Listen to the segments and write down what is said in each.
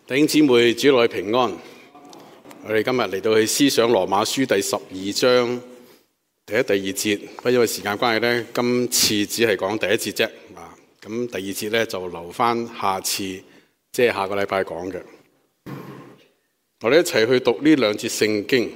弟兄姊妹，主內平安。我哋今日嚟到去思想羅馬書第12章第一、第二節。不過因為時間關係咧，今次只係講第一節啫。咁第二節咧就留翻下次，即係下個禮拜講嘅。我哋一齊去讀呢兩節聖經。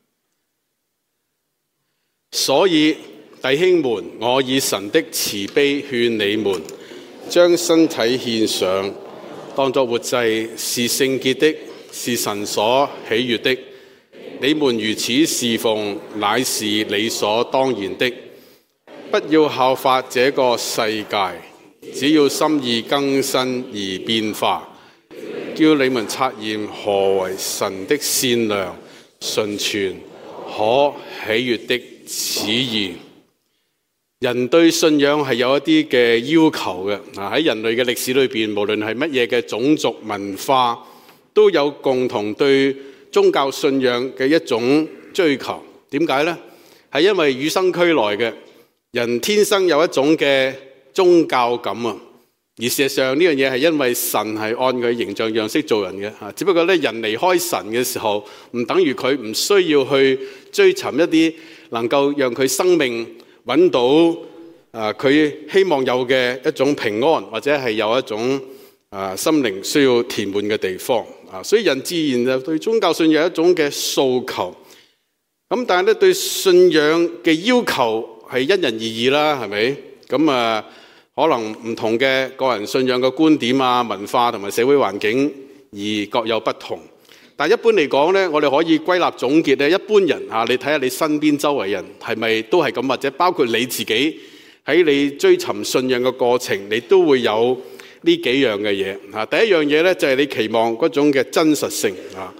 所以弟兄們，我以神的慈悲勸你們，將身體獻上，當作活祭，是聖潔的，是神所喜悅的。你們如此侍奉，乃是理所當然的。不要效法這個世界，只要心意更新而變化，叫你們察驗何為神的善良、純全、可喜悅的旨意。人對信仰係有一啲嘅要求嘅。喺人類嘅歷史裏邊，無論係乜嘢嘅種族文化，都有共同對宗教信仰嘅一種追求。點解呢？係因為與生俱來嘅，人天生有一種嘅宗教感啊。而事實上呢樣嘢係因為神係按佢形象樣式做人嘅。只不過咧，人離開神嘅時候，唔等於佢唔需要去追尋一啲能夠讓佢生命揾到佢希望有嘅一種平安，或者係有一種心靈需要填滿嘅地方。所以人自然就對宗教信仰有一種嘅訴求。咁但係咧，對信仰嘅要求係因人而異啦，係咪？咁可能唔同嘅個人信仰嘅觀點文化同埋社會環境而各有不同。但係一般嚟講咧，我哋可以歸納總結咧，一般人你睇下你身邊周圍人係咪都係咁，或者包括你自己喺你追尋信仰嘅過程，你都會有呢幾樣嘅嘢。第一樣嘢咧就係你期望嗰種嘅真實性。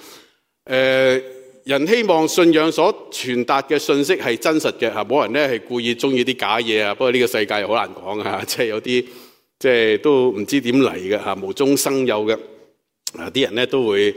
人希望信仰所傳達嘅信息係真實嘅。冇人咧係故意中意啲假嘢啊。不過呢個世界好難講即係有啲即係都唔知點嚟嘅無中生有嘅啲人咧都會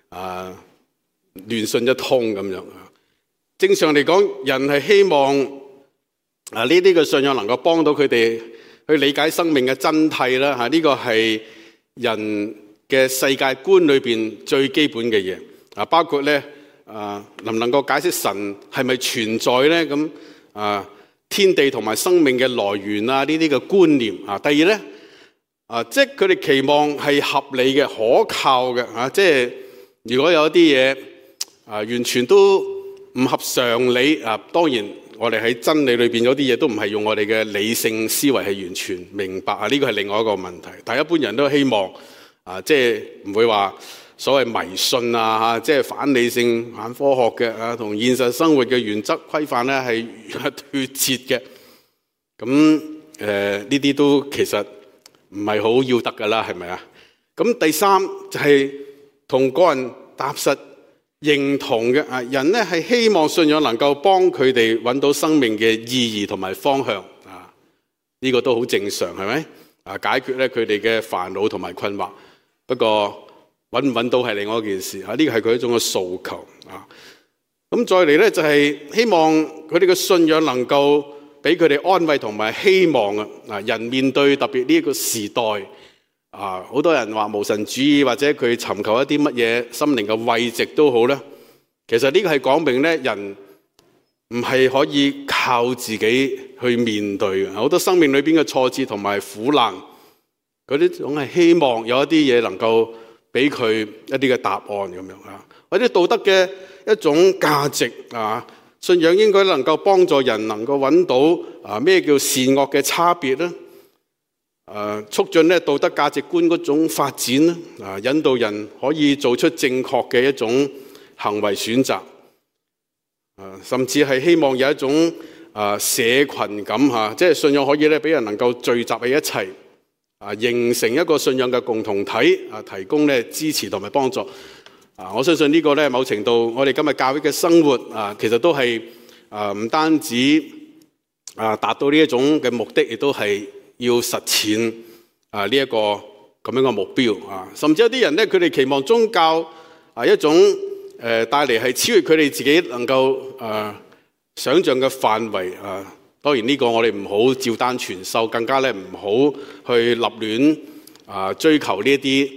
亂信一通咁樣。正常嚟講，人係希望呢啲嘅信仰能夠幫到佢哋去理解生命嘅真諦啦。呢個係人嘅世界觀裏邊最基本嘅嘢。包括咧能唔能夠解釋神係咪存在咧？咁天地同埋生命嘅來源呢啲嘅觀念。第二咧即係佢哋期望係合理嘅、可靠嘅。即係如果有一啲嘢完全都唔合常理，當然我哋喺真理裏邊有啲嘢都唔係用我哋嘅理性思維係完全明白。呢個係另外一個問題。但係一般人都希望即係唔會話所謂迷信即係反理性、反科學嘅同現實生活嘅原則規範咧係脫節嘅。咁呢啲都其實唔係好要得噶啦，係咪啊？咁第三就係同個人踏實認同嘅。人咧係希望信仰能夠幫佢哋揾到生命嘅意義同埋方向。呢個都好正常，係咪？解決咧佢哋嘅煩惱同埋困惑。不過揾唔揾到係另外一件事。呢個係佢一種嘅訴求。咁再嚟咧就係希望佢哋嘅信仰能夠俾佢哋安慰同埋希望。人面對特別呢個時代，好多人話無神主義，或者佢尋求一啲乜嘢心靈嘅慰藉都好啦。其實呢個係講明咧，人唔係可以靠自己去面對嘅。好多生命裏邊嘅挫折同埋苦難，嗰啲總係希望有一啲嘢能夠俾佢一啲嘅答案咁樣或者道德嘅一種價值。信仰應該能夠幫助人能夠揾到咩叫善惡嘅差別啦。促進咧道德價值觀嗰種發展啦。引導人可以做出正確嘅一種行為選擇。甚至係希望有一種社群感即係信仰可以咧俾人能夠聚集喺一齊。形成一個信仰嘅共同體，提供咧支持同埋幫助。我相信呢個咧某程度，我哋今日教會嘅生活其實都係唔單止達到呢一種嘅目的，亦都係要實踐呢一個咁樣嘅目標。甚至有啲人咧，佢哋期望宗教一種帶嚟係超越佢哋自己能夠想像嘅範圍。當然呢個我哋唔好照單全收，更加咧唔好去立亂追求呢一啲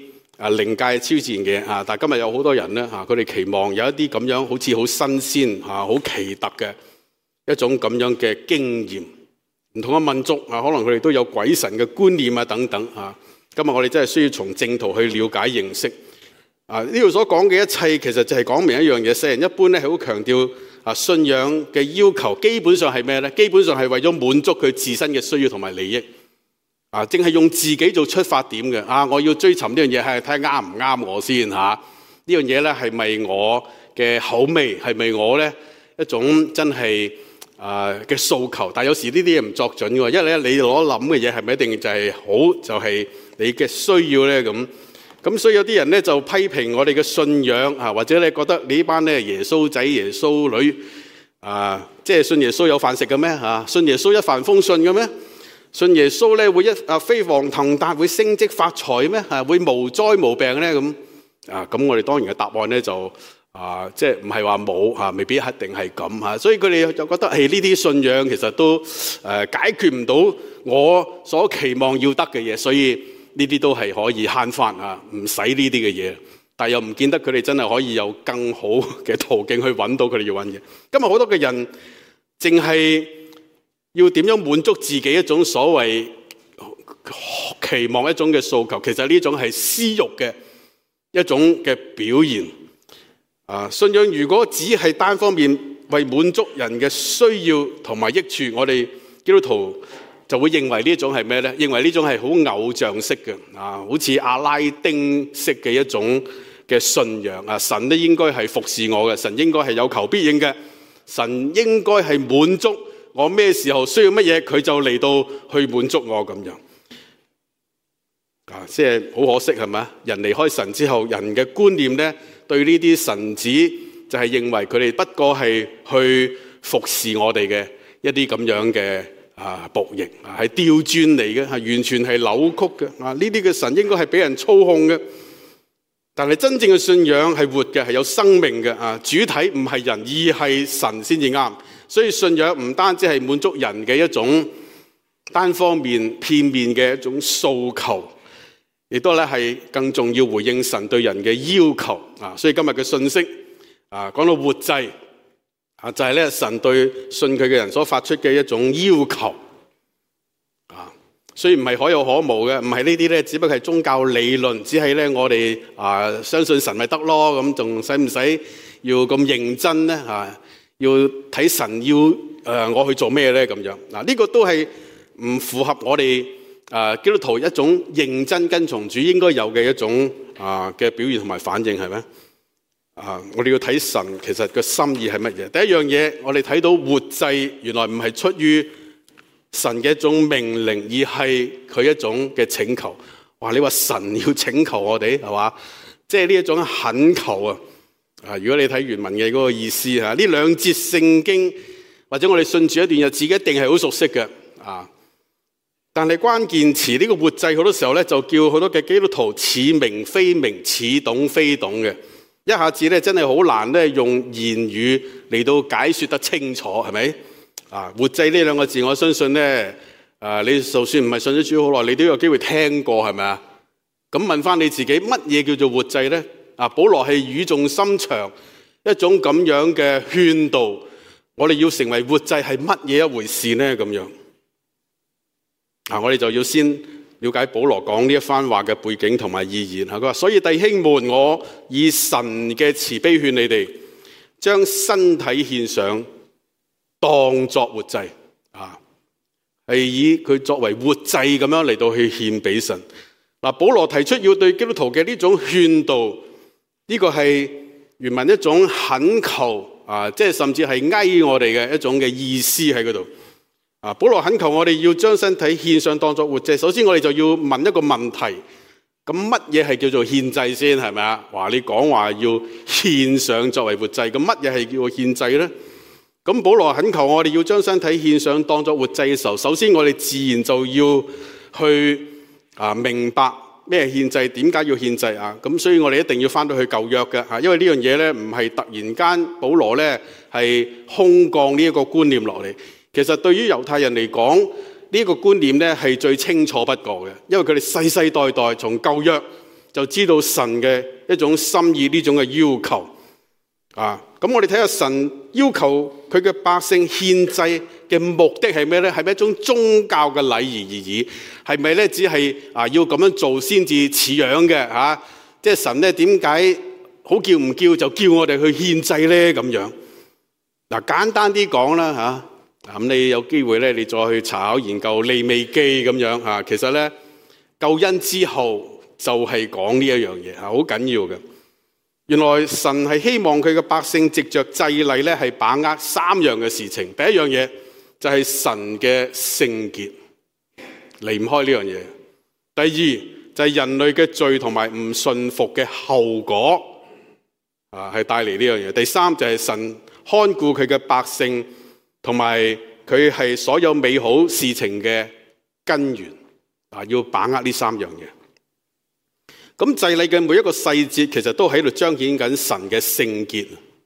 靈界超自然嘅但係今日有好多人咧佢哋期望有一啲咁樣好似好新鮮好奇特嘅一種咁樣嘅經驗。唔同嘅民族可能佢哋都有鬼神嘅觀念等等今日我哋真係需要從正途去了解認識呢度所講嘅一切，其實就係講明一樣嘢。世人一般咧係好強調信仰嘅要求，基本上係咩咧？基本上係為咗滿足佢自身嘅需要同埋利益淨係用自己做出發點嘅我要追尋呢樣嘢係睇下啱唔啱我先呢樣嘢咧係咪我嘅口味？係咪我咧一種真係嘅訴求？但係有時呢啲嘢唔作準嘅，因為咧你攞諗嘅嘢係咪一定就係好就係你嘅需要咧咁所以有啲人咧就批評我哋嘅信仰或者你覺得你呢班咧耶穌仔耶穌女即係信耶穌有飯食嘅咩信耶穌一帆風順嘅咩？信耶穌咧會飛黃騰達，會升職發財咩？會無災無病咧咁咁我哋當然嘅答案咧就即係唔係話冇未必一定係咁所以佢哋就覺得呢啲信仰其實都解決唔到我所期望要得嘅嘢，所以呢啲都係可以慳翻唔使呢啲嘅嘢，但又唔見得佢哋真係可以有更好嘅途徑去揾到佢哋要揾嘅。今日好多嘅人淨係要點樣滿足自己一種所謂期望一種嘅訴求，其實呢種係私欲嘅一種嘅表現信仰如果只係單方面為滿足人嘅需要同埋益處，我哋基督徒就會認為呢種係咩呢？認為呢種係好偶像式嘅好似阿拉丁式嘅一種嘅信仰神都應該係服侍我嘅，神應該係有求必應嘅，神應該係滿足我咩時候需要乜嘢，佢就嚟到去滿足我咁樣即係好可惜係咪？人離開神之後，人嘅觀念呢，對呢啲神子就係認為佢哋不過係去服侍我哋嘅一啲咁樣嘅僕役係調轉嚟嘅，係完全係扭曲嘅呢啲嘅神應該係俾人操控嘅，但係真正嘅信仰係活嘅，係有生命嘅主體唔係人而係神先至啱。所以信仰唔單止係滿足人嘅一種單方面片面嘅一種訴求，亦都咧係更重要回應神對人嘅要求所以今日嘅信息講到活祭就係咧神對信佢嘅人所發出嘅一種要求所以唔係可有可無嘅，唔係呢啲咧，只不過係宗教理論，只係咧我哋相信神咪得咯，咁仲使唔使要咁認真咧要睇神要我去做咩咧咁樣呢個都係唔符合我哋基督徒一種認真跟從主應該有嘅一種嘅表現同埋反應係咩？我哋要睇神其實個心意係乜嘢？第一樣嘢我哋睇到活祭原來唔係出於神嘅一種命令，而係佢一種嘅請求。哇！你話神要請求我哋係嘛？即係呢一種懇求如果你睇原文嘅嗰個意思呢兩節聖經或者我哋信住一段日子一定係好熟悉嘅但係關鍵詞呢個活祭好多時候咧就叫好多嘅基督徒似明非明，似懂非懂嘅，一下子咧真係好難咧用言語嚟到解說得清楚，係咪？活祭呢兩個字，我相信咧你就算唔係信咗主好耐，你都有機會聽過，係咪啊？咁問翻你自己，乜嘢叫做活祭咧？保羅係語重心長一種咁樣嘅勸導，我哋要成為活祭係乜嘢一回事呢？咁樣我哋就要先了解保羅講呢一番話嘅背景同埋意義。佢話：所以弟兄們，我以神嘅慈悲勸你哋，將身體獻上，當作活祭，係以佢作為活祭咁樣嚟到去獻俾神。保羅提出要對基督徒嘅呢種勸導，呢個係原文一種懇求即係甚至係哀我哋嘅一種嘅意思喺嗰度。保羅懇求我哋要將身體獻上當作活祭。首先我哋就要問一個問題，咁乜嘢係叫做獻祭先？係咪啊？你講話要獻上作為活祭，咁乜嘢係叫做獻祭呢？咁保羅懇求我哋要將身體獻上當作活祭嘅時候，首先我哋自然就要去明白咩獻祭，點解要獻祭咁所以我哋一定要翻到去舊約嘅因為呢樣嘢咧唔係突然間保羅咧係空降呢一個觀念落嚟。其實對於猶太人嚟講，呢個觀念咧係最清楚不過嘅，因為佢哋世世代代從舊約就知道神嘅一種心意，呢種嘅要求。咁我哋睇下神要求佢嘅百姓獻祭嘅目的係咩咧？係咪一種宗教嘅禮儀而已？係咪咧只係要咁樣做先至似樣嘅？即係神咧點解好叫唔叫就叫我哋去獻祭咧？咁樣簡單啲講啦咁你有機會咧，你再去查考研究利未記咁樣其實咧救恩之後就係講呢一樣嘢好緊要嘅。原來神係希望佢嘅百姓藉着祭禮咧，係把握三樣嘅事情。第一樣嘢就係神嘅聖潔，離唔開呢樣嘢。第二就係人類嘅罪同埋唔信服嘅後果，係帶嚟呢樣嘢。第三就係神看顧佢嘅百姓，同埋佢係所有美好事情嘅根源。要把握呢三樣嘢。咁祭禮嘅每一個細節，其實都喺度彰顯緊神嘅聖潔。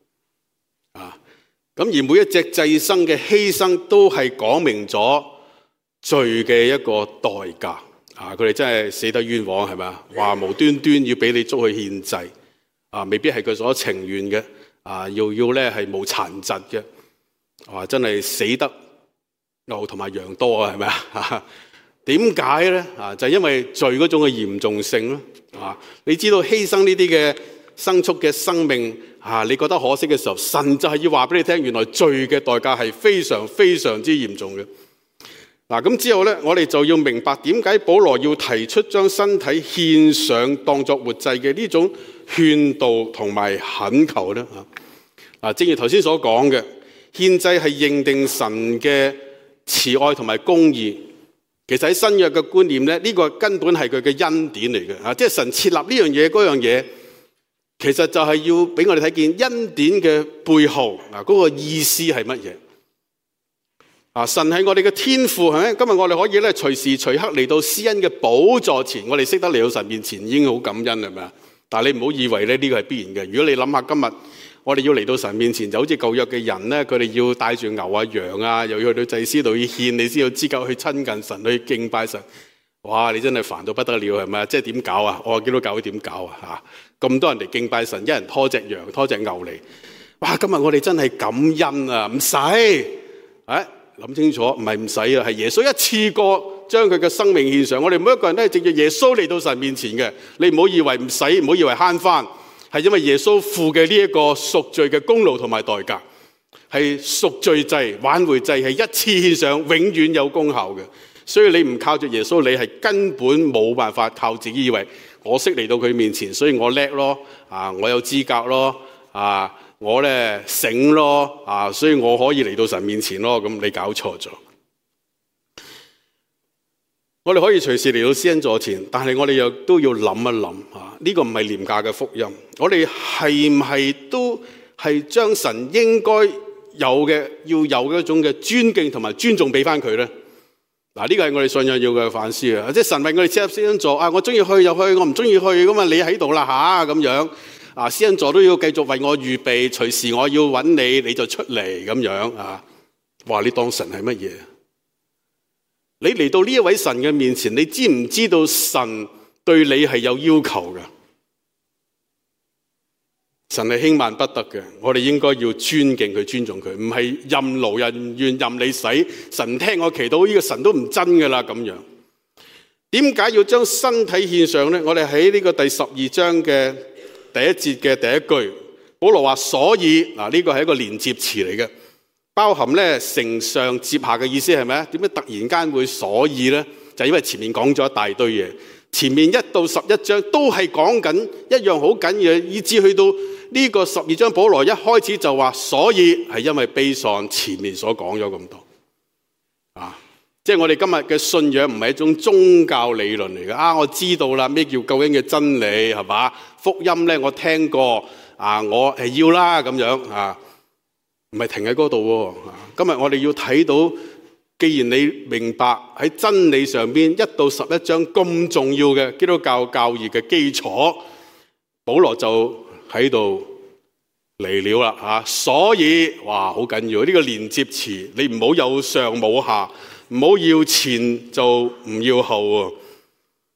咁而每一隻祭牲嘅犧牲，都係講明咗罪嘅一個代價。佢哋真係死得冤枉，係咪啊？話無端端要俾你捉去獻祭，未必係佢所情願嘅。要咧係冇殘疾嘅，真係死得牛同埋羊多啊，係咪啊？點解咧？就係因為罪嗰種嘅嚴重性咯。你知道犧牲呢啲嘅牲畜嘅生命，你覺得可惜嘅時候，神就係要話俾你聽，原來罪嘅代價係非常非常之嚴重嘅。咁之後咧，我哋就要明白點解保羅要提出將身體獻上當作活祭嘅呢種勸導同埋懇求咧。正如頭先所講嘅，獻祭係認定神嘅慈愛同埋公義。其實喺新約嘅觀念咧，呢個根本係佢嘅恩典嚟嘅。即係神設立呢樣嘢嗰樣嘢，其實就係要俾我哋睇見恩典嘅背後嗰個意思係乜嘢。神係我哋嘅天父，係咪？今日我哋可以咧隨時隨刻嚟到施恩嘅寶座前，我哋識得嚟到神面前已經好感恩，係咪啊？但係你唔好以為咧呢個係必然嘅。如果你諗下今日我哋要嚟到神面前，就好似舊約嘅人咧，佢哋要帶住牛啊羊啊，又要去到祭司度要獻，你先有資格去親近神，去敬拜神。哇！你真係煩到不得了，係咪？即係點搞啊？我基督教會點搞啊？咁多人嚟敬拜神，一人拖隻羊拖隻牛嚟。哇！今日我哋真係感恩啊，唔使諗清楚，唔係唔使啊，係耶穌一次過將佢嘅生命獻上。我哋每一個人都係藉住耶穌嚟到神面前嘅。你唔好以為唔使，唔好以為慳翻。係因為耶穌付嘅呢一個贖罪嘅功勞同埋代價，係贖罪祭、挽回祭，係一次獻上，永遠有功效嘅。所以你唔靠住耶穌，你係根本冇辦法靠自己以為我識嚟到佢面前，所以我叻咯，我有資格咯，我咧醒咯，所以我可以嚟到神面前咯。咁你搞錯咗。我哋可以隨時嚟到施恩座前，但係我哋又都要諗一諗，呢個唔係廉價嘅福音。我哋係唔係都係將神應該有嘅、要有嘅一種嘅尊敬同埋尊重俾翻佢咧？呢個係我哋信仰要嘅反思啊！即係神為我哋設立施恩座，我中意去就去，我唔中意去咁啊！你喺度啦咁樣施恩座都要繼續為我預備，隨時我要揾你，你就出嚟咁樣哇！你當神係乜嘢？你嚟到呢一位神嘅面前，你知唔知道神對你係有要求嘅？神係輕慢不得嘅，我哋應該要尊敬佢、尊重佢，唔係任勞任怨任你使。神聽我祈禱，呢個神都唔真噶啦咁樣。點解要將身體獻上呢？我哋喺呢個第12章嘅第一節嘅第一句，保羅話：所以呢個係一個連接詞嚟嘅。包含咧承上接下嘅意思係咪啊？點解突然間會所以咧？就因為前面講咗一大堆嘢，前面1到11章都係講緊一樣好緊要嘅，以至去到呢個12章，保羅一開始就話，所以係因為悲喪前面所講咗咁多即係我哋今日嘅信仰唔係一種宗教理論嚟嘅。我知道啦，咩叫救恩嘅真理係嘛？福音咧我聽過我係要啦咁樣唔係停喺嗰度喎。今日我哋要睇到，既然你明白喺真理上邊1到11章咁重要嘅基督教教義嘅基礎，保羅就喺度嚟了啦所以哇好緊要呢個連接詞，你唔好有上冇下，唔好要前就唔要後。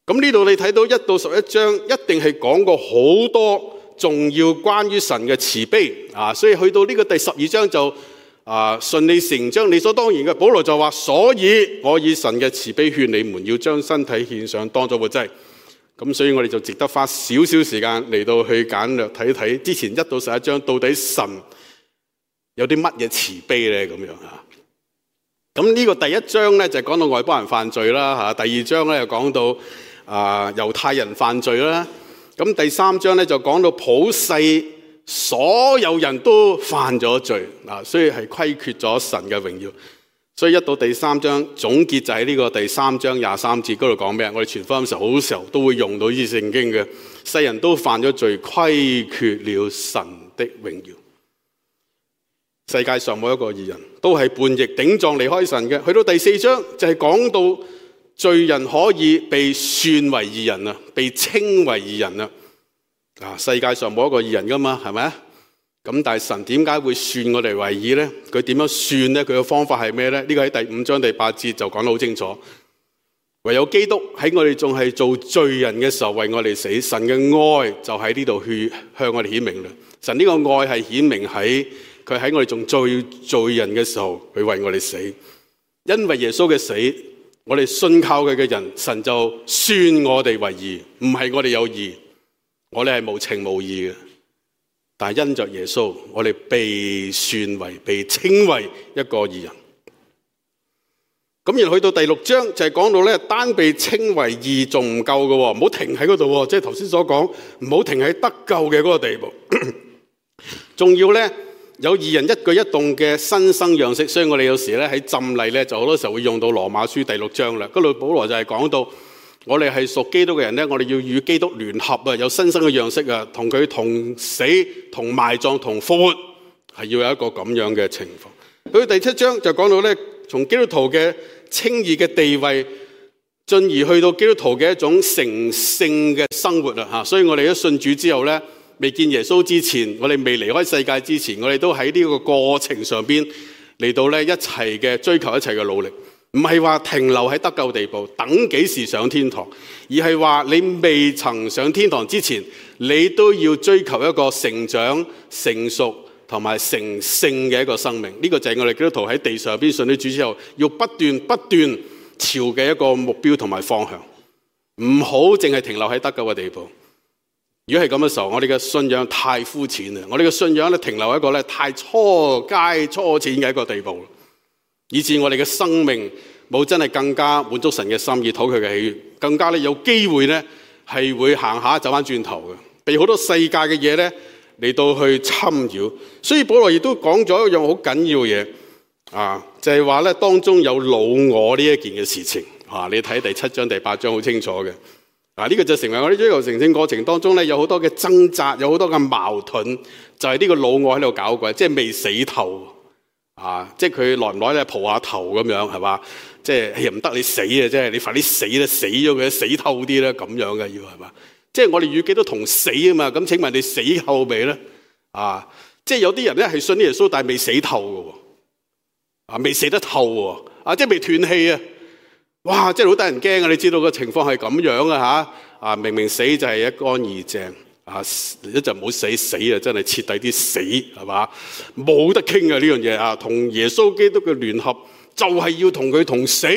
咁呢度你睇到1到11章，一定係講過好多重要關於神嘅慈悲啊，所以去到呢個第12章就順理成章，理所當然嘅。保羅就話：所以我以神嘅慈悲勸你們，要將身體獻上當作活祭。咁所以我哋就值得花少少時間嚟到去簡略睇睇之前1到11章到底神有啲乜嘢慈悲咧咁樣啊。咁呢個第1章咧就講到外邦人犯罪啦，第2章咧又講到猶太人犯罪啦。咁第3章咧就講到普世所有人都犯咗罪，所以係虧缺咗神嘅榮耀。所以1到第3章總結就喺呢個第3章23節嗰度講咩？我哋傳福音時候好時候都會用到呢啲聖經嘅，世人都犯咗罪，虧缺了神的榮耀。世界上冇一個義人，都係叛逆頂撞離開神嘅。去到第4章就係講到罪人可以被算為義人啊，被稱為義人啊。世界上冇一個義人噶嘛，係咪啊？咁但係神點解會算我哋為義呢？佢點樣算呢？佢嘅方法係咩呢？呢個喺第5章第8節就講得好清楚。唯有基督喺我哋仲係做罪人嘅時候為我哋死，神嘅愛就喺呢度去向我哋顯明啦。神呢個愛係顯明喺佢喺我哋仲做罪人嘅時候去為我哋死。因為耶穌嘅死，我哋信靠佢嘅人，神就算我哋為義，唔係我哋有義，我哋係無情無義嘅。但係因着耶穌，我哋被算為、被稱為一個義人。咁然後去到第6章就係講到咧，單被稱為義仲唔夠嘅，唔好停喺嗰度，即係頭先所講，唔好停喺得救嘅嗰個地步，仲要咧有義人一舉一動嘅新生樣式。所以我哋有時咧喺浸禮咧就好多時候會用到羅馬書第6章啦。嗰度保羅就係講到，我哋係屬基督嘅人咧，我哋要與基督聯合啊，有新生嘅樣式啊，同佢同死、同埋葬、同復活，係要有一個咁樣嘅情況。去到第7章就講到咧，從基督徒嘅稱義嘅地位，進而去到基督徒嘅一種成聖嘅生活啊！所以我哋一信主之後咧，未見耶穌之前，我哋未離開世界之前，我哋都喺呢個過程上邊嚟到咧一齊嘅追求，一齊嘅努力。唔係話停留喺得救地步，等幾時上天堂，而係話你未曾上天堂之前，你都要追求一個成長、成熟同埋成聖嘅一個生命。呢個就係我哋基督徒喺地上邊信咗主之後，要不斷朝嘅一個目標同埋方向，唔好淨係停留喺得救嘅地步。如果係咁嘅時候，我哋嘅信仰太膚淺啦，我哋嘅信仰咧停留喺一個咧太初階初淺嘅一個地步，以致我哋嘅生命冇真係更加滿足神嘅心意，討佢嘅喜悅，更加咧有機會咧係會行下走翻轉頭嘅，被好多世界嘅嘢咧嚟到去侵擾。所以保羅亦都講咗一樣好緊要嘅嘢就係話咧當中有老我呢一件嘅事情你睇第7章第8章好清楚嘅。呢個就成為我哋追求成聖過程當中咧有好多嘅掙扎，有好多嘅矛盾，就係呢個老我喺度搞鬼，即係未死透。即係佢耐唔耐咧蒲下頭咁樣，係嘛？即係唔得你死啊！即係你快啲死啦，死咗佢，死透啲啦，咁樣嘅要係嘛？即係我哋與基督同死啊嘛！咁請問你死透未咧？即係有啲人咧係信耶穌，但係未死透嘅，未死得透喎，即係未斷氣啊！哇！真係好得人驚啊！你知道個情況係咁樣啊明明死就係一乾二淨。一就唔好死啊！真係徹底啲死係嘛？冇得傾啊！呢樣嘢同耶穌基督嘅聯合就係要同佢同死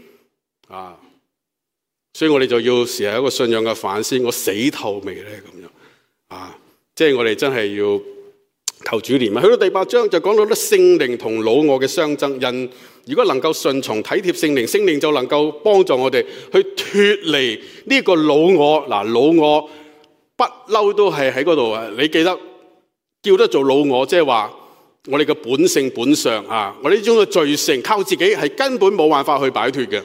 所以我哋就要時係一個信仰嘅反思，我死透未咧咁樣即係我哋真係要求主憐憫。去到第8章就講到咧聖靈同老我嘅相爭，人如果能夠順從體貼聖靈，聖靈就能夠幫助我哋去脫離呢個老我。老我不嬲都係喺嗰度你記得叫得做老我，即係話我哋嘅本性本相我呢種嘅罪性靠自己係根本冇辦法去擺脫嘅，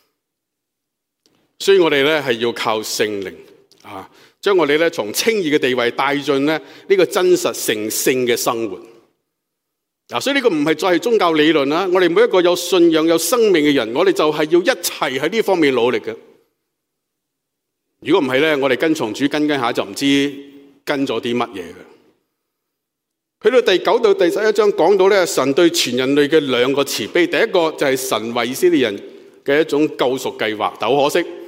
所以我哋咧係要靠聖靈將我哋咧從稱義嘅地位帶進呢個真實成聖嘅生活所以呢個唔係再係宗教理論啦，我哋每一個有信仰有生命嘅人，我哋就係要一齊喺呢方面努力嘅。如果唔係咧，我哋跟從主跟下就唔知跟咗啲乜嘢嘅。去到第9到第11章講到咧，神對全人類嘅2個慈悲，第一個就係神為以色列人嘅一種救贖計劃。但好可惜，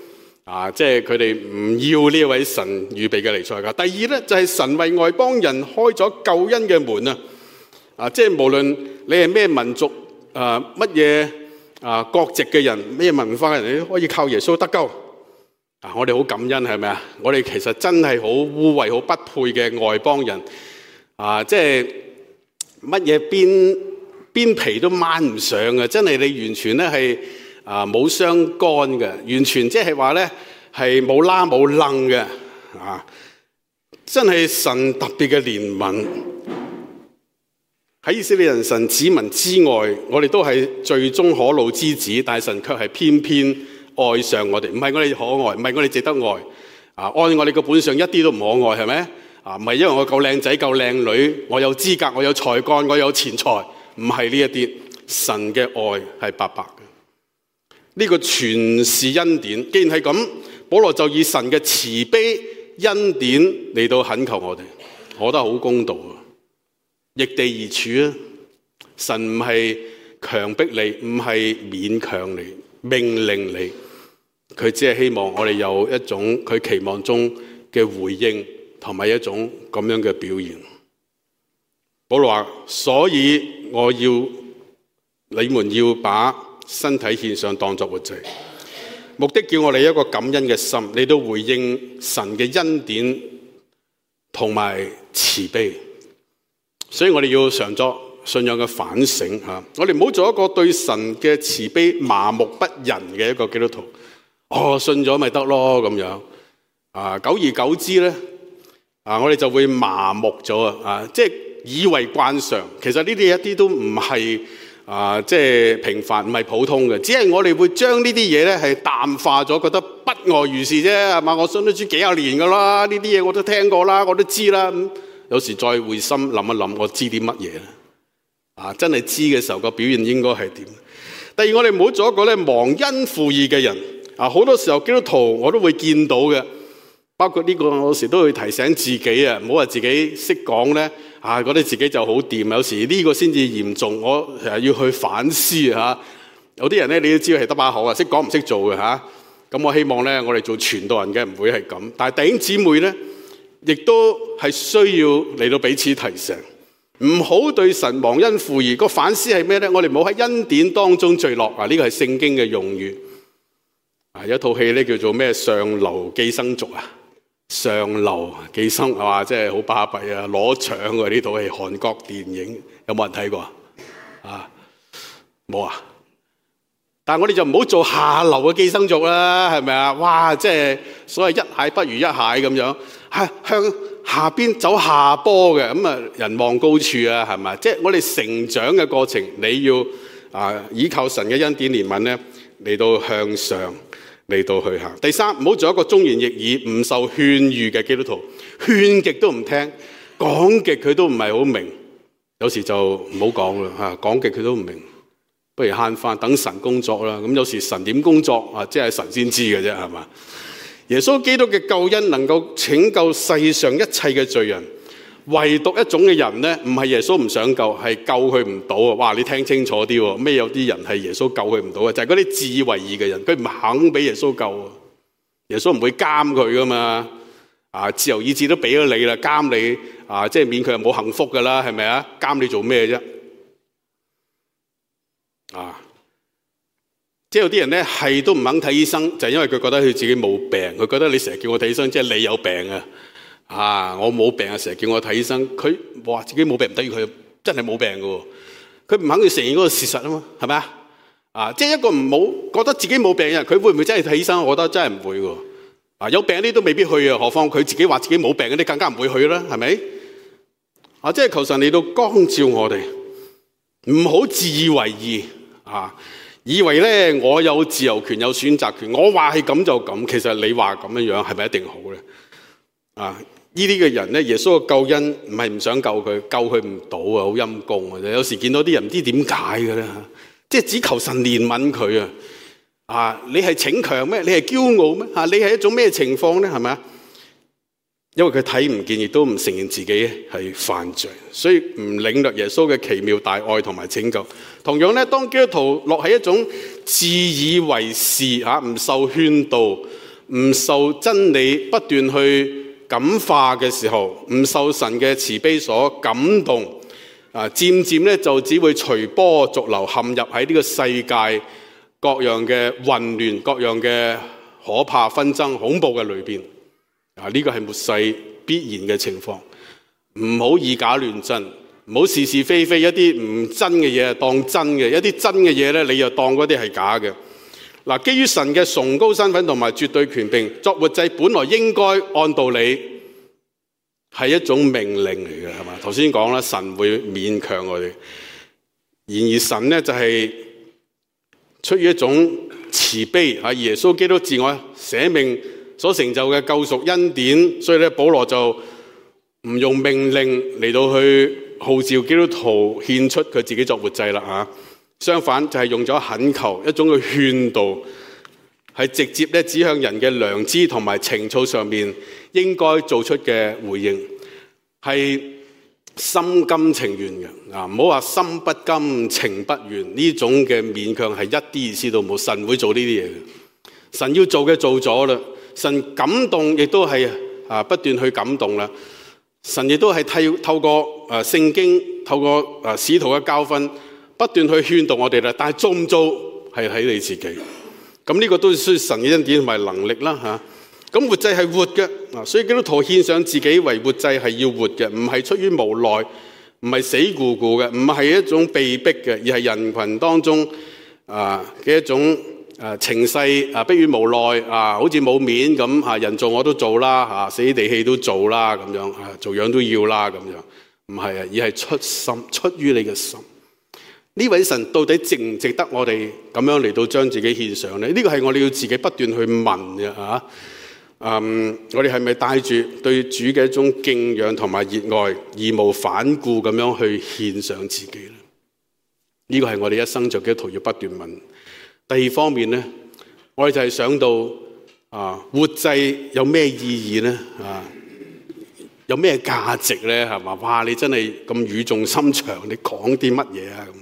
即係佢哋唔要呢位神預備嘅彌賽亞。第二咧就係神為外邦人開咗救恩嘅門啊！即係無論你係咩民族乜嘢國籍嘅人，咩文化嘅人，你都可以靠耶穌得救。我哋好感恩係咪啊？我哋其實真係好污穢、好不配嘅外邦人即係乜嘢邊皮都掹唔上嘅，真係你完全咧係冇相干嘅，完全即係話咧係冇拉冇楞嘅真係神特別嘅憐憫。喺以色列人神子民之外，我哋都係罪中可怒之子，但係神卻係偏偏愛上我哋，唔係我哋可愛，唔係我哋值得愛按我哋嘅本相一啲都唔可愛，係咪唔係因為我夠靚仔夠靚女，我有資格，我有才幹，我有錢財，唔係呢一啲。神嘅愛係白白嘅，呢個全是恩典。既然係咁，保羅就以神嘅慈悲恩典嚟到懇求我哋，我覺得好公道逆地而處神唔係強迫你，唔係勉強你，命令你，佢只係希望我哋有一種佢期望中嘅回應，同埋一種咁樣嘅表現。保羅話：所以你們要把身體獻上當作活祭，目的叫我哋一個感恩嘅心，嚟到回應神嘅恩典同埋慈悲。所以我哋要常作信仰嘅反省我哋唔好做一個對神嘅慈悲麻木不仁嘅一個基督徒。信咗咪得咯咁樣久而久之咧我哋就會麻木咗即係以為慣常。其實呢啲一啲都唔係即係平凡，唔係普通嘅，只係我哋會將呢啲嘢咧係淡化咗，覺得不外如是啫，係嘛？我信咗主幾廿年噶啦，呢啲嘢我都聽過啦，我都知啦。有時再會心諗一諗，我知啲乜嘢咧？真係知嘅時候個表現應該係點？第二，我哋唔好做一個咧忘恩負義嘅人。好多時候基督徒我都會見到嘅，包括呢個我有時都會提醒自己唔好話自己識講咧覺得自己就好掂。有時呢個先至嚴重，我成日要去反思有啲人咧，你都知道係得把口識講唔識做嘅咁我希望咧，我哋做傳道人嘅唔會係咁，但係弟兄姊妹咧，亦都係需要嚟到彼此提醒，唔好對神忘恩負義。個反思係咩咧？我哋唔好喺恩典當中墜落呢個係聖經嘅用語有一套戲咧叫做咩上流寄生族上流寄生係嘛，即係好巴閉攞獎嘅呢套戲，韓國電影有冇人睇過冇但係我哋就唔好做下流嘅寄生族啦，係咪哇，即係所謂一蟹不如一蟹咁樣向下邊走下坡嘅咁人望高處係咪？即係我哋成長嘅過程，你要依靠神嘅恩典憐憫咧嚟到向上嚟到去行。第三，唔好做一個忠言逆耳、唔受勸喻嘅基督徒，勸極都唔聽，講極佢都唔係好明。有時就唔好講啦講極佢都唔明，不如慳翻等神工作啦。咁有時神點工作即係神先知嘅啫，係嘛？耶穌基督嘅救恩能夠拯救世上一切嘅罪人，唯獨一種嘅人咧，唔係耶穌唔想救，係救佢唔到哇！你聽清楚啲咩？有啲人係耶穌救佢唔到嘅，就係嗰啲自以為義嘅人，佢唔肯俾耶穌救。耶穌唔會監佢噶嘛自由意志都俾咗你啦，監你即係免佢係冇幸福噶啦，係咪監你做咩啫？即係有啲人咧係都唔肯睇醫生，就係因為佢覺得佢自己冇病，佢覺得你成日叫我睇醫生，即係你有病我冇病成日叫我睇醫生。佢話自己冇病唔等於佢真係冇病㗎，佢唔肯去承認嗰個事實嘛，係咪即係一個唔好覺得自己冇病嘅人，佢會唔會真係睇醫生？我覺得真係唔會㗎。有病啲都未必去何況佢自己話自己冇病嗰啲更加唔會去啦，係咪？即係求神嚟到光照我哋，唔好自以為義以為咧我有自由權有選擇權，我話係咁就咁。其實你話咁樣係咪一定好咧？呢啲嘅人咧，耶穌嘅救恩唔係唔想救佢，救佢唔到好陰功啊！有時見到啲人唔知點解嘅咧即係只求神憐憫佢你係逞強咩？你係驕傲咩？你係一種咩情況咧？係咪因為佢睇唔見，亦都唔承認自己係犯罪，所以唔領略耶穌嘅奇妙大愛同埋拯救。同樣咧，當基督徒落喺一種自以為是唔受勸導、 唔受真理不斷去感化嘅時候，唔受神嘅慈悲所感動，漸漸咧就只會隨波逐流，陷入喺呢個世界各樣嘅混亂、各樣嘅可怕紛爭、恐怖嘅裏邊。呢個係末世必然嘅情況。唔好以假亂真，唔好是是非非，一啲唔真嘅嘢當真嘅，一啲真嘅嘢咧你又當嗰啲係假嘅。嗱，基於神嘅崇高身份同埋絕對權柄，作活祭本來應該按道理係一種命令嚟嘅，係嘛？頭先講啦，神會勉強我哋，然而神咧就係出於一種慈悲，耶穌基督自我捨命所成就嘅救贖恩典，所以咧保羅就唔用命令嚟到去號召基督徒獻出佢自己作活祭啦嚇。相反就係用咗懇求，一種嘅勸導，係直接咧指向人嘅良知同埋情操上面應該做出嘅回應，係心甘情願嘅。唔好話心不甘情不願，呢種嘅勉強係一啲意思都冇。神會做呢啲嘢嘅，神要做嘅做咗啦。神感動亦都係不斷去感動啦。神亦都係透過聖經，透過使徒嘅教訓，不斷去勸導我哋啦，但係做唔做係喺你自己。咁呢個都需要神嘅恩典同埋能力啦嚇。咁活祭係活嘅，所以基督徒獻上自己為活祭係要活嘅，唔係出於無奈，唔係死咕咕嘅，唔係一種被逼嘅，而係人群當中嘅一種情勢迫於無奈好似冇面咁人做我都做啦死地氣都做啦咁樣做樣都要啦咁樣，唔係而係出心，出於你嘅心。呢位神到底值唔值得我哋咁樣嚟到將自己獻上呢？呢個係我哋要自己不斷去問嘅我哋係咪帶住對主嘅一種敬仰同埋熱愛，義無反顧咁樣去獻上自己呢？呢個係我哋一生做基督徒要不斷問。第二方面呢，我哋就係想到活祭有咩意義呢？有咩價值呢？係嘛？哇！你真係咁語重心長，你講啲乜嘢啊？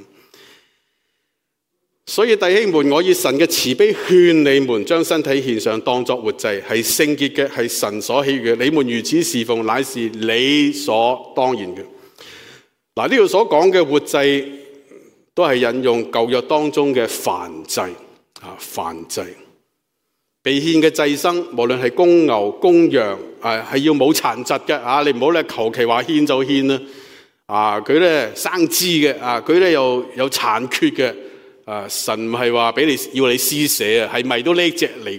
所以弟兄們，我以神嘅慈悲勸你們，將身體獻上，當作活祭，係聖潔嘅，係神所喜悅嘅。你們如此侍奉，乃是理所當然嘅。嗱，呢度所講嘅活祭，都係引用舊約當中嘅燔祭燔祭，被獻嘅祭牲，無論係公牛、公羊，係要冇殘疾嘅你唔好咧求其話獻就獻啦。佢咧生枝嘅，佢咧又有殘缺嘅。神唔係話俾你要你施捨係咪都呢隻嚟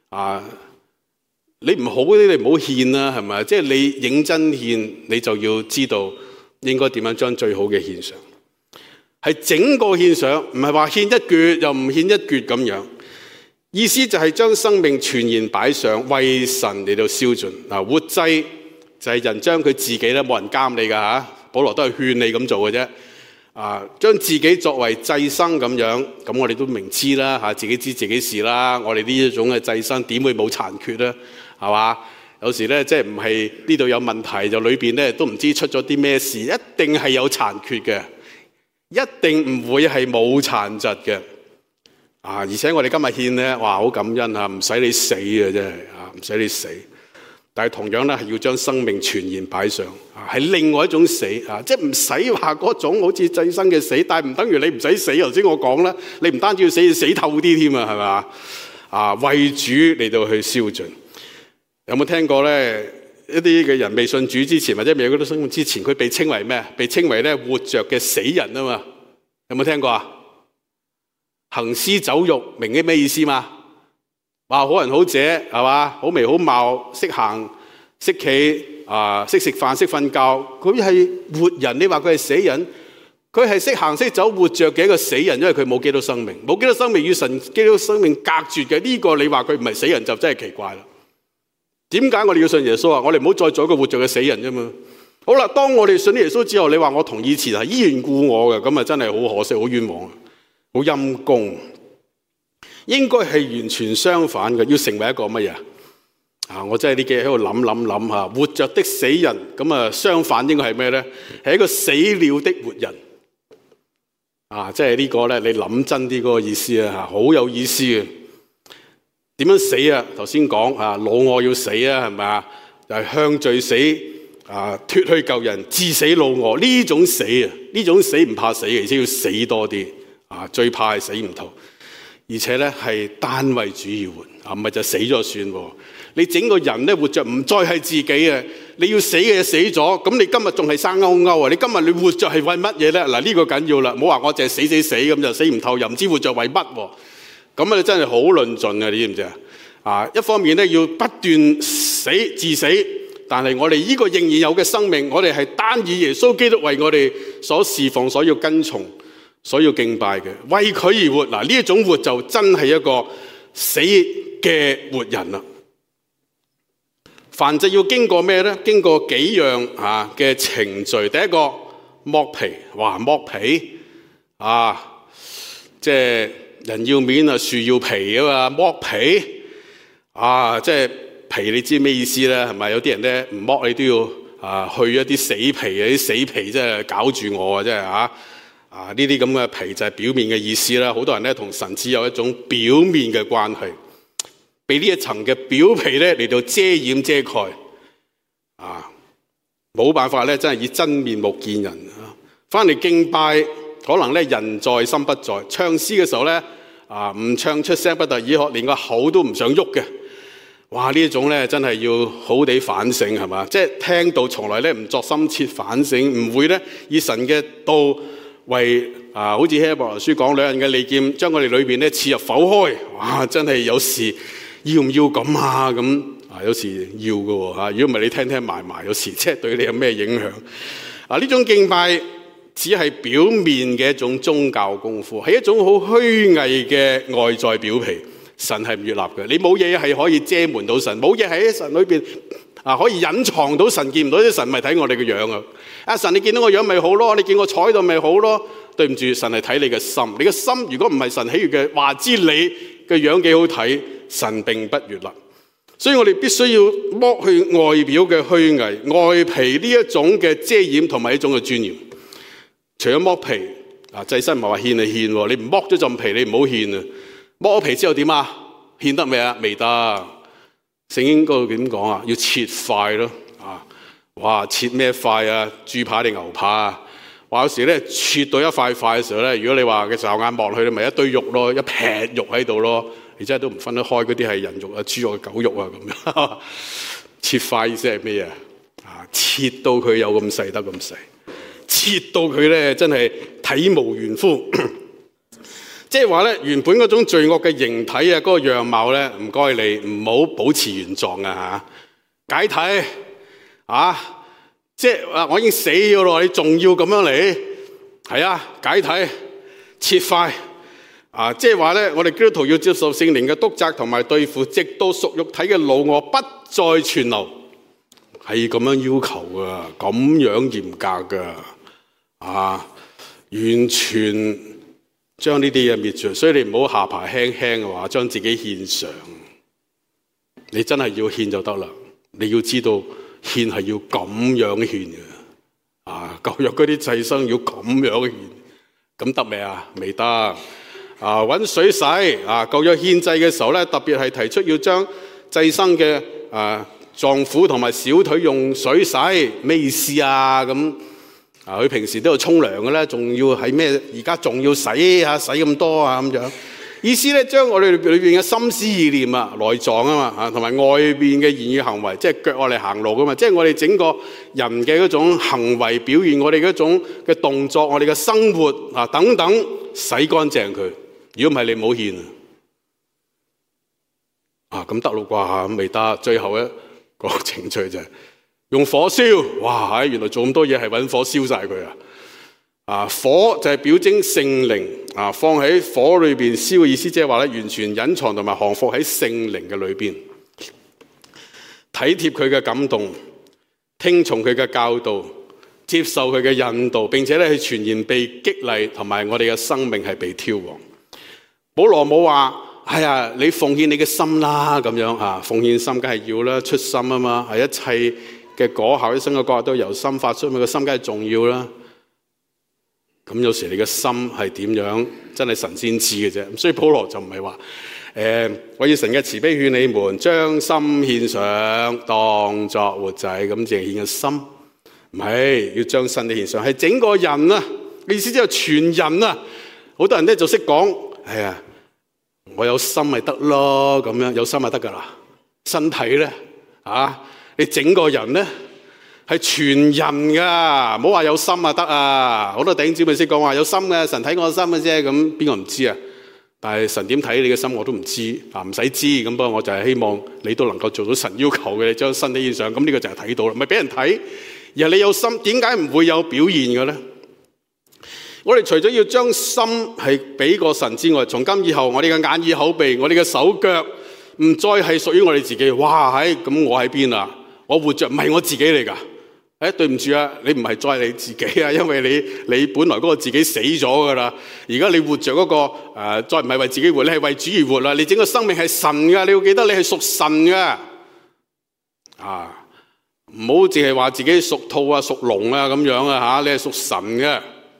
你唔好嗰啲你唔好獻啦，係咪？即係你認真獻，你就要知道應該點樣將最好嘅獻上，係整個獻上，唔係話獻一橛又唔獻一橛咁樣。意思就係將生命全然擺上，為神嚟到燒盡。活祭就係人將佢自己咧，冇人監你噶保羅都係勸你咁做嘅啫。將自己作為祭牲咁樣，咁我哋都明知啦自己知自己事啦。我哋呢一種嘅祭牲點會冇殘缺咧？係嘛？有時咧即係唔係呢度有問題，就裏邊咧都唔知出咗啲咩事，一定係有殘缺嘅，一定唔會係冇殘疾嘅。而且我哋今日獻咧，哇好感恩唔使你死嘅真係唔使你死。但係同樣咧係要將生命全然擺上，係另外一種死即係唔使話嗰種好似祭牲嘅死，但係唔等於你唔使死。頭先我講啦，你唔單止要死，要死透啲添係咪？為主嚟到去燒盡。有冇聽過咧？一啲嘅人未信主之前，或者未有嗰啲生命之前，佢被稱為咩？被稱為咧活着嘅死人啊嘛。有冇聽過行屍走肉，明啲咩意思嘛？話好人好姐係嘛，好眉好貌，識行識企識食飯識瞓覺，佢係活人。你話佢係死人，佢係識行識走活着嘅一個死人，因為佢冇基督生命，冇基督生命與神基督生命隔絕嘅呢個，你話佢唔係死人就真係奇怪啦。點解我哋要信耶穌啊？我哋唔好再做一個活着嘅死人啫嘛。好啦，當我哋信咗耶穌之後，你話我同以前係依然故我嘅，咁啊真係好可惜，好冤枉，好陰公。應該係完全相反嘅，要成為一個乜嘢我真係呢幾日喺度諗下，活着的死人，咁相反應該係咩咧？係一個死了的活人即係呢個咧，你諗真啲嗰個意思好有意思嘅。 點樣死啊？頭先講啊，老我要死啊，係咪啊？就係向罪死啊，脫去舊人，治死老我。呢種死啊，呢種死唔怕死嘅，而且要死多啲啊！最怕係死唔透，而且咧係單為主而活啊，唔係就死咗算。你整個人咧活着唔再係自己啊！你要死嘅嘢死咗，咁你今日仲係生勾勾啊！你今日你活着係為乜嘢咧？嗱，呢個緊要啦，唔好話我淨係死咁就死唔透，又唔知活着為乜喎。咁啊，你真係好論盡啊！你知唔知啊？啊，一方面咧要不斷死致死，但係我哋呢個仍然有嘅生命，我哋係單以耶穌基督為我哋所侍奉、所要跟從、所要敬拜嘅，為佢而活。嗱，呢一種活就真係一個死嘅活人啦。凡就要經過咩咧？經過幾樣嘅程序。第一個剝皮，哇，剝皮啊，即係人要面啊，樹要皮啊嘛，剝皮啊，即係皮，你知咩意思咧？係咪有啲人咧唔剝你都要去一啲死皮啊？啲死皮真係搞住我啊！真係呢啲咁嘅皮就係表面嘅意思啦。好多人咧同神只有一種表面嘅關係，被呢一層嘅表皮咧嚟到遮掩遮蓋冇辦法咧，真係以真面目見人啊！翻嚟敬拜，可能咧人在心不在。唱詩嘅時候咧唔唱出聲不特止，連個口都唔想喐嘅。哇！呢一種咧真係要好地反省，係嘛？即係聽到從來咧唔作深切反省，唔會咧以神嘅道為好似希伯來書講，兩刃嘅利劍將我哋裏邊咧刺入剖開。哇！真係有時要唔要咁啊？咁有時要嘅喎。如果唔係你聽埋，有時即係對你有咩影響？呢種敬拜只係表面嘅一種宗教功夫，係一種好虛偽嘅外在表皮。神係唔悅納嘅。你冇嘢係可以遮瞞到神，冇嘢喺神裏邊可以隱藏到神見唔到。啲神咪睇我哋嘅樣啊！神，你見到我樣咪好咯，你見我坐喺度咪好咯。對唔住，神係睇你嘅心。你嘅心如果唔係神喜悅嘅，話知你嘅樣幾好睇，神並不悅納。所以我哋必須要剝去外表嘅虛偽，外皮呢一種嘅遮掩同埋一種嘅尊嚴。除咗剝皮祭牲唔係話獻係獻喎，你唔剝咗陣皮，你唔好獻啊！剝咗皮之後點啊？獻得未啊？未得。聖經嗰度點講啊？要切塊咯。哇！切咩塊啊？豬扒定牛扒啊？話有時咧切到一塊塊嘅時候咧，如果你話嘅驟眼望落去，你咪一堆肉咯，一撇肉喺度咯。你真係都唔分得開嗰啲係人肉啊、豬肉啊、狗肉啊咁樣。切塊意思係咩啊？切到佢有咁細得咁細，切到佢咧真係體無完膚。即係話咧，原本嗰種罪惡嘅形體嗰個樣貌咧，唔該你唔好保持原狀啊！解體即係我已經死咗咯，你仲要咁樣嚟？係啊，解體切塊即係話咧，我哋基督徒要接受聖靈嘅督責同埋對付，直到屬肉體嘅老我不再存留，係咁樣要求噶，咁樣嚴格噶完全將呢啲嘢滅絕。所以你唔好下巴輕輕嘅話，將自己獻上。你真係要獻就得啦。你要知道獻係要咁樣獻嘅。舊約嗰啲祭牲要咁樣獻，咁得未啊？未得。搵水洗舊約獻祭嘅時候咧，特別係提出要將祭牲嘅臟腑同埋小腿用水洗，咩意思啊？咁佢平時都有沖涼嘅咧，仲要喺咩？而家仲要洗咁多咁樣。意思咧，將我哋裏邊嘅心思意念內臟嘛同埋外邊嘅言語行為，即係腳我哋行路噶嘛，即係我哋整個人嘅嗰種行為表現，我哋嗰種嘅動作，我哋嘅生活等等，洗乾淨佢。如果唔係，你唔好獻咁得咯啩？咁未得。最後一個程序就係用火燒。哇！原來做咁多嘢係揾火燒晒佢火就係表徵聖靈放喺火裏邊燒嘅意思，即係話咧完全隱藏同埋降服喺聖靈嘅裏邊，體貼佢嘅感動，聽從佢嘅教導，接受佢嘅引導，並且咧係全然被激勵，同埋我哋嘅生命係被挑旺。保羅冇話你奉獻你嘅心啦咁樣奉獻心梗係要啦，出心啊嘛，係一切嘅果效，一生嘅果效都由心發出，個心梗係重要啦。咁有時你嘅心係點樣，真係神先知嘅啫。所以保羅就唔係話我以神嘅慈悲勸你們，將心獻上，當作活祭，咁淨係獻個心，唔係要將身體獻上，係整個人啊！意思即係全人啊！好多人咧就識講，係啊，我有心咪得咯，咁樣有心咪得噶啦。身體咧你整個人咧係全人噶，唔好話有心啊得啊！好多弟兄姊妹識講話有心嘅，神睇我心嘅啫，咁邊個唔知啊？但係神點睇你嘅心我都唔知啊，唔使知咁。不過我就係希望你都能夠做到神要求嘅，你將身體獻上，咁呢個就係睇到啦，唔係俾人睇，而係你有心，點解唔會有表現嘅咧？我哋除咗要將心係俾個神之外，從今以後我哋嘅眼耳口鼻，我哋嘅手腳唔再係屬於我哋自己。哇，咁我喺邊啊？我活着唔係我自己嚟噶。對唔住啊，你唔係再你自己啊，因為你本來嗰個自己死咗噶啦，而家你活着嗰個再唔係為自己活，你係為主而活啦。你整個生命係神噶，你要記得你係屬神噶唔好淨係話自己屬兔啊、屬龍啊咁樣啊你係屬神嘅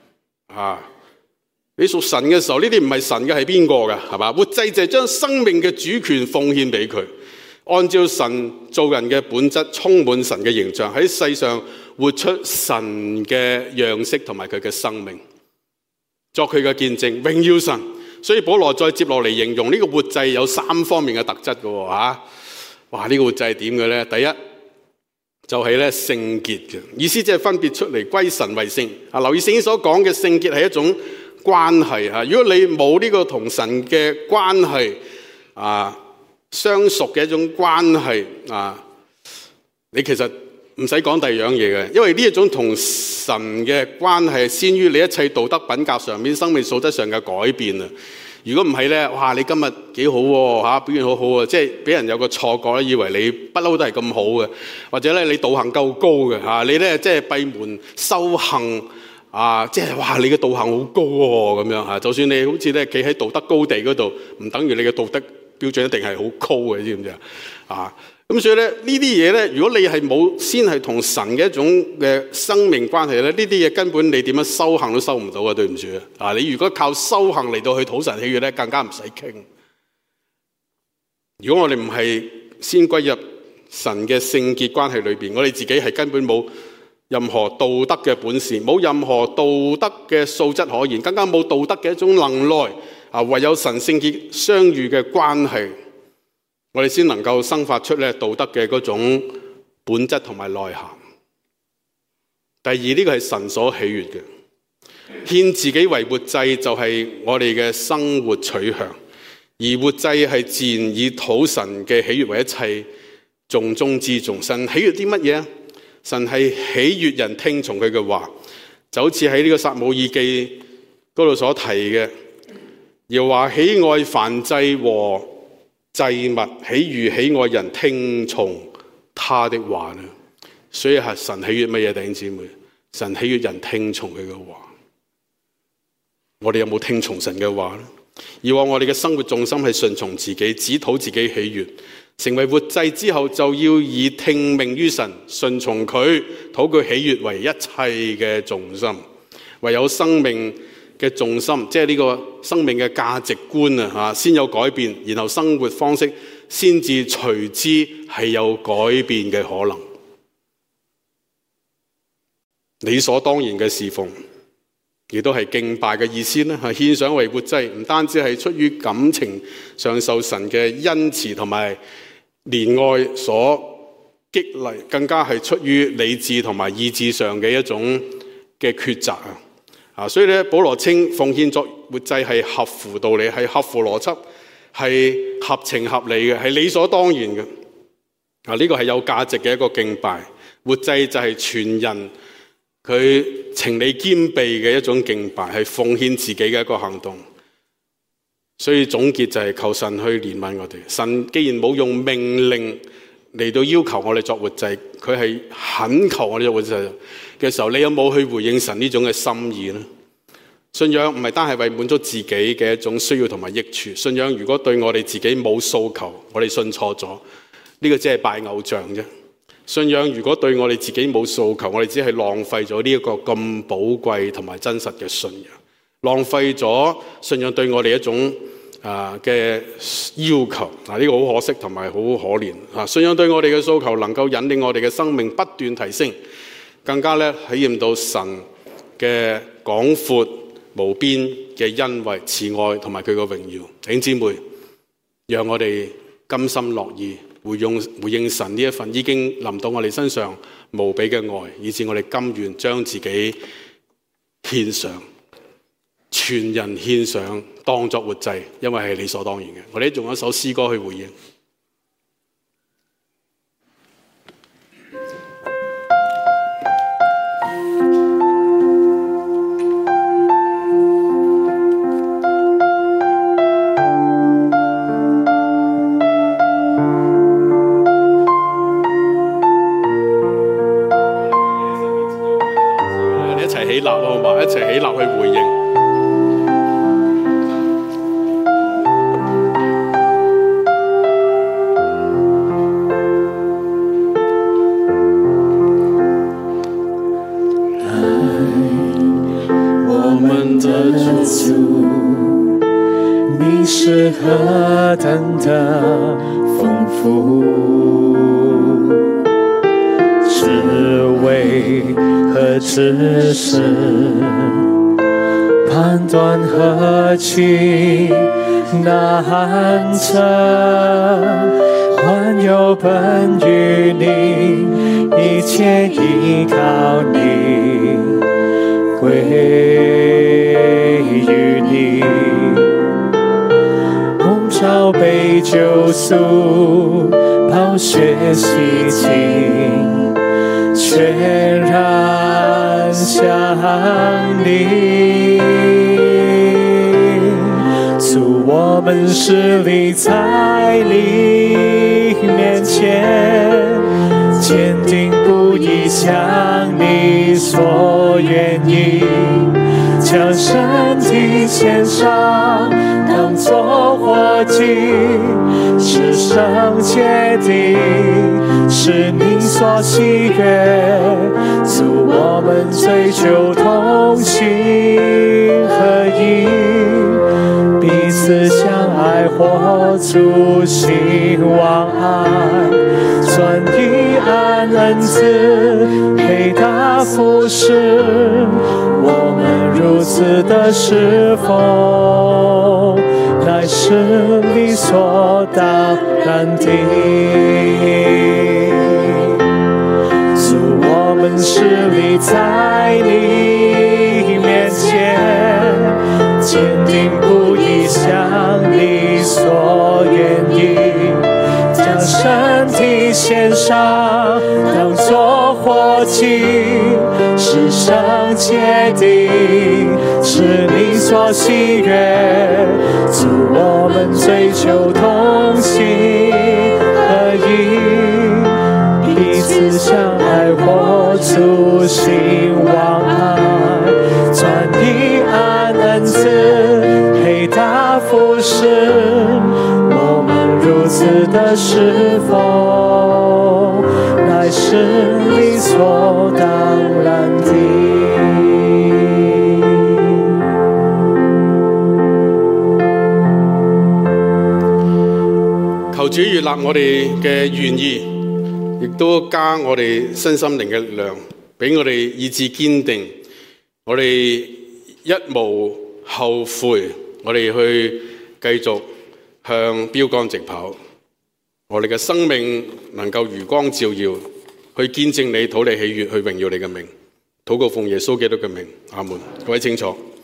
你屬神嘅時候，呢啲唔係神嘅係邊個噶？係嘛？活祭就係將生命嘅主權奉獻俾佢。按照神做人嘅本質，充滿神嘅形象，喺世上活出神嘅樣式同埋佢嘅生命，作佢嘅見證，榮耀神。所以保羅再接落嚟形容呢個活祭有3方面嘅特質嘅哇！呢個活祭係點嘅咧？第一就係咧聖潔嘅意思，即係分別出嚟歸神為聖。留意聖經所講嘅聖潔係一種關係。如果你冇呢個同神嘅關係相熟嘅一種關係你其實唔使講第二樣嘢嘅，因為呢一種同神嘅關係先於你一切道德品格上面、生命素質上嘅改變啊！如果唔係咧，哇！你今日幾好喎表現好好啊，即係俾人有個錯覺咧，以為你不嬲都係咁好嘅，或者咧你道行夠高嘅你咧即係閉門修行即係哇！你嘅道行好高喎咁樣就算你好似咧企喺道德高地嗰度，唔等於你嘅道德標準一定係好高嘅，知唔知咁所以咧呢啲嘢咧，如果你係冇先係同神嘅一種嘅生命關係咧，呢啲嘢根本你點樣修行都收唔到嘅，對唔住你如果靠修行嚟到去討神喜悅咧，更加唔使傾。如果我哋唔係先歸入神嘅聖潔關係裏邊，我哋自己係根本冇任何道德嘅本事，冇任何道德嘅素質可言，更加冇道德嘅一種能耐唯有神聖潔相遇嘅關係，我哋先能夠生發出咧道德嘅嗰種本質同埋內涵。第二，呢個係神所喜悅嘅，獻自己為活祭就係我哋嘅生活取向，而活祭係自然以討神嘅喜悅為一切重中之重。神喜悅啲乜嘢？神係喜悅人聽從佢嘅話，就好似喺呢個撒母耳記嗰度所提嘅，耶和華喜愛燔祭和祭物，喜愛人聽從他的話呢。所以係神喜悅乜嘢？弟兄姊妹，神喜悅人聽從佢嘅話。我哋有冇聽從神嘅話呢？以往我哋嘅生活重心係順從自己，只討自己喜悅。成為活祭之後，就要以聽命於神，順從佢，討佢喜悅為一切嘅重心。唯有生命嘅重心，即係呢個生命嘅價值觀先有改變，然後生活方式先至隨之係有改變嘅可能。理所當然嘅侍奉，亦都係敬拜嘅意思啦。獻上為活祭，唔單止係出於感情上受神嘅恩慈同埋憐愛所激勵，更加係出於理智同埋意志上嘅一種嘅抉擇所以咧，保羅稱奉獻作活祭係合乎道理，係合乎邏輯，係合情合理嘅，係理所當然嘅。呢個係有價值嘅一個敬拜。活祭就係全人佢情理兼備嘅一種敬拜，係奉獻自己嘅一個行動。所以總結就係求神去憐憫我哋。神既然冇用命令嚟到要求我哋作活祭，佢係懇求我哋作活祭嘅時候，你有冇去回應神呢種嘅心意呢？信仰唔係單係為滿足自己嘅一種需要同埋益處。信仰如果對我哋自己冇訴求，我哋信錯咗，呢個只係拜偶像啫。信仰如果對我哋自己冇訴求，我哋只係浪費咗呢一個咁寶貴同埋真實嘅信仰，浪費咗信仰對我哋一種嘅要求，呢個好可惜同埋好可憐。信仰對我哋嘅訴求能夠引領我哋嘅生命不斷提升，更加咧體驗到神嘅廣闊無邊嘅恩惠、慈愛同埋佢嘅榮耀。弟兄姊妹，讓我哋甘心樂意回應神呢一份已經臨到我哋身上無比嘅愛，以致我哋甘願將自己獻上，全人獻上，當作活祭，因為係理所當然嘅。我哋仲有一首詩歌去回應。一齊起立好嘛？一齊起立去回應。 你是何等的豐富，智慧和知識，判斷何其難測，萬有本於你，一切依靠你，歸於你。寶貝救贖，寶血洗淨，全然像你。主，我們侍立在你面前，堅定不移向你所願意，將身體獻上當作活祭，是聖潔的，是你所喜悅。主，我們追求同心合一，彼此相愛，活出興旺愛，專一按恩賜，配搭服事，我們如此的侍奉，乃是理所當然的。主，我們侍立在你面前，堅定不移向你所願意，將身體獻上當作活祭，是聖潔的，是你所喜悅。主，我們追求同心合一，彼此相愛，活出興旺愛，專一按恩賜，配搭服事，我們如此的侍奉，乃是理所當然的。 求主悅納我哋嘅願意，亦都加我哋身心靈嘅力量，俾我哋意志堅定，我哋一無後悔，我哋去繼續向標竿直跑，我哋嘅生命能夠如光照耀，去見證你，討你喜悅，去榮耀你嘅名。禱告奉耶穌基督嘅名，阿門。各位清楚。